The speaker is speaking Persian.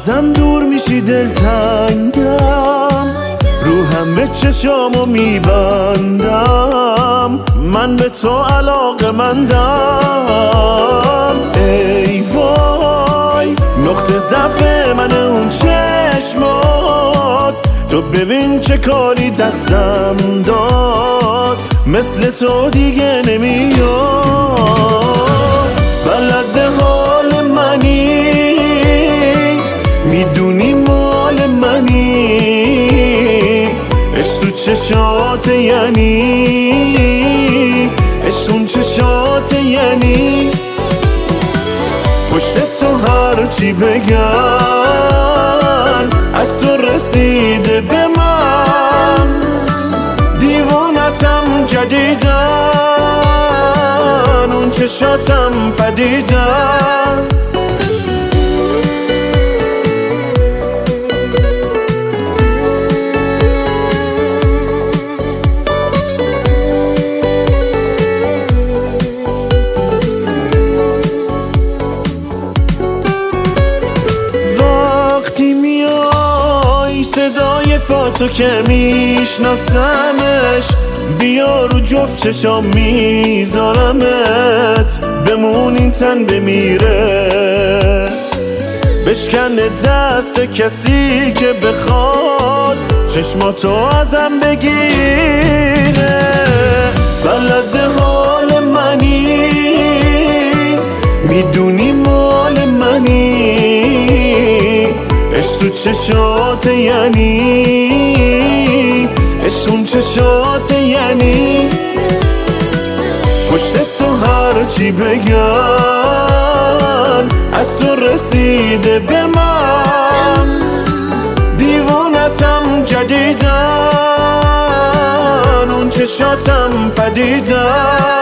ازم دور میشی دلتنگم، روحم به چشامو میبندم، من به تو علاقه‌مندم. ای وای نقطه ضعف من اون چشمات، تو ببین چه کاری دستم داد، مثل تو دیگه نمیاد. بلد حال منی، میدونی مال منی، عشق تو چشات یعنی، عشق اون چشات یعنی، پشت تو هر چی بگن از تو رسیده به من، دیوونتم جدیدن، اون چشاتم پدیدن. صدای پاتو که میشناسمش، بیا رو جفت چشام میذارمت، بمون این تن بمیره، بشکنه دست کسی که بخواد چشماتو ازم بگیره. بلد حال منی، میدونی مال منی، عشق تو چشات یعنی، عشق اون چشات یعنی، پشت تو هر چی بگن از تو رسیده به من، دیوونتم جدیدن، اون چشاتم پدیدن.